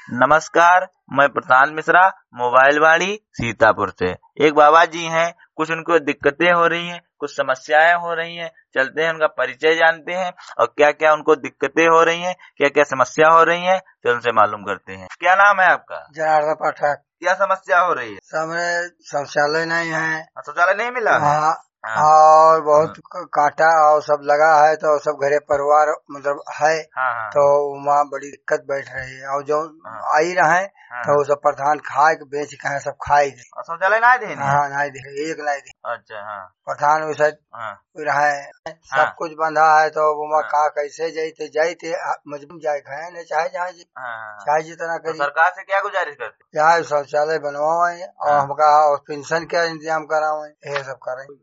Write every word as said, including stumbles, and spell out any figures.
नमस्कार, मैं प्रशांत मिश्रा, मोबाइल वाणी सीतापुर से। एक बाबा जी हैं, कुछ उनको दिक्कतें हो रही हैं, कुछ समस्याएं हो रही हैं। चलते हैं उनका परिचय जानते हैं और क्या क्या उनको दिक्कतें हो रही हैं, क्या क्या समस्या हो रही है, तो उनसे मालूम करते हैं। क्या नाम है आपका? जनार्दन पाठक। क्या समस्या हो रही है? सामने शौचालय नहीं है, शौचालय नहीं मिला है? हाँ, हाँ, और बहुत कांटा और सब लगा है, तो सब घरे परिवार मतलब है, हाँ, हाँ, तो वहाँ बड़ी दिक्कत बैठ रही है। और जो हाँ, आई रहे हाँ, तो वो सब प्रधान खाए के बेच के सब खाई दे। और शौचालय ना देनी है? हाँ, नहीं दे, एक नहीं दे। अच्छा, हाँ, प्रधान वैसे हाँ, रहे, हाँ, सब कुछ बंधा है, तो वो हाँ, का कैसे जाते जाते मजबूर जाए खाए नहीं, चाहे जहाँ जी- हाँ, हाँ। चाहे जितना तो करी, सरकार से क्या गुजारिश करते? चाहे शौचालय बनवाए और हाँ। हमका और पेंशन का इंतजाम करावे, ये सब करें।